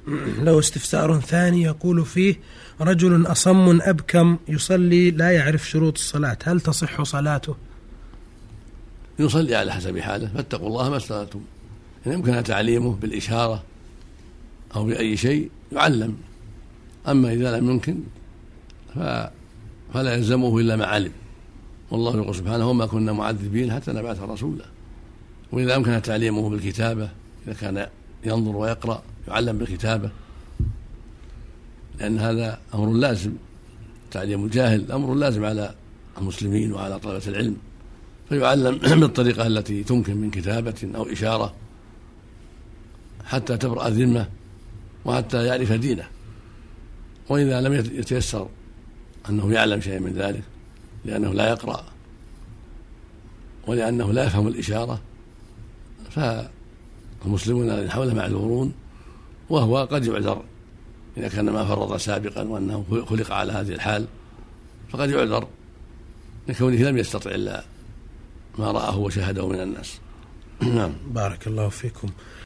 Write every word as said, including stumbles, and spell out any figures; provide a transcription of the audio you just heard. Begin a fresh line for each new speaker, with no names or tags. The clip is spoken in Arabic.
له استفسار ثاني يقول فيه: رجل أصم أبكم يصلي لا يعرف شروط الصلاة، هل تصح صلاته؟
يصلي على حسب حاله، فاتقوا الله ما استطعتم. إن يمكن تعليمه بالإشارة أو بأي شيء يعلم، أما إذا لم يمكن فلا يلزمه إلا ما علم. والله يقول سبحانه: وما كنا معذبين حتى نبعث رسولا. وإذا أمكن تعليمه بالكتابة، إذا كان ينظر ويقرأ يعلم بالكتابة، لأن هذا أمر لازم. تعليم الجاهل أمر لازم على المسلمين وعلى طلبة العلم، فيعلم بالطريقة التي تمكن من كتابة أو إشارة حتى تبرأ الذمة وحتى يعرف دينه. وإذا لم يتيسر أنه يعلم شيئا من ذلك لأنه لا يقرأ ولأنه لا يفهم الإشارة، فالمسلمون الذين حوله معذورون، وهو قد يعذر إذا كان ما فرط سابقا وأنه خلق على هذه الحال، فقد يعذر لكونه لم يستطع إلا ما رآه وشاهده من الناس.
بارك الله فيكم.